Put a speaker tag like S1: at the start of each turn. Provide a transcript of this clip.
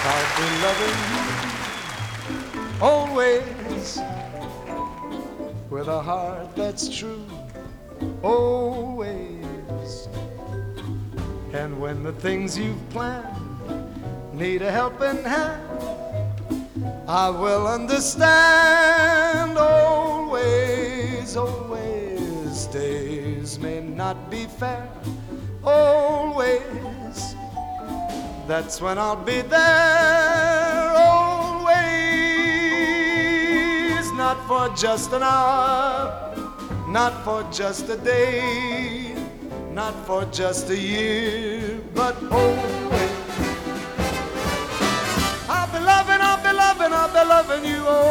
S1: I'll be loving you always with a heart that's true, always. And when the things you've planned need a helping hand, I will understand always, always. Days may not be fair, always. That's when I'll be there, always. Not for just an hour, not for just a day, not for just a year, but always. I'll be loving you